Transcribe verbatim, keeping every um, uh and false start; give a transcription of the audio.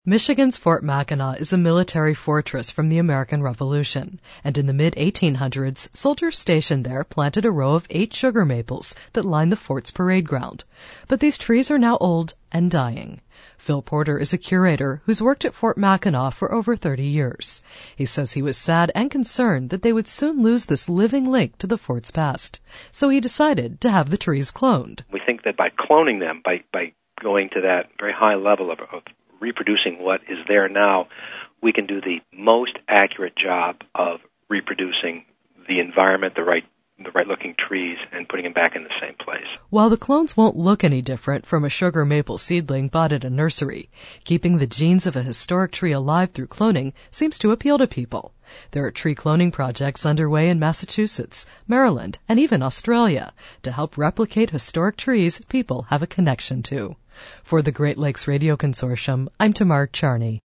Michigan's Fort Mackinac is a military fortress from the American Revolution, and in the mid eighteen hundreds, soldiers stationed there planted a row of eight sugar maples that line the fort's parade ground. But these trees are now old and dying. Phil Porter is a curator who's worked at Fort Mackinac for over thirty years. He says he was sad and concerned that they would soon lose this living link to the fort's past. So he decided to have the trees cloned. We think that by cloning them, by, by going to that very high level of, of reproducing what is there now, we can do the most accurate job of reproducing the environment, the right the right-looking trees, and putting them back in the same place. While the clones won't look any different from a sugar maple seedling bought at a nursery, keeping the genes of a historic tree alive through cloning seems to appeal to people. There are tree cloning projects underway in Massachusetts, Maryland, and even Australia to help replicate historic trees people have a connection to. For the Great Lakes Radio Consortium, I'm Tamar Charney.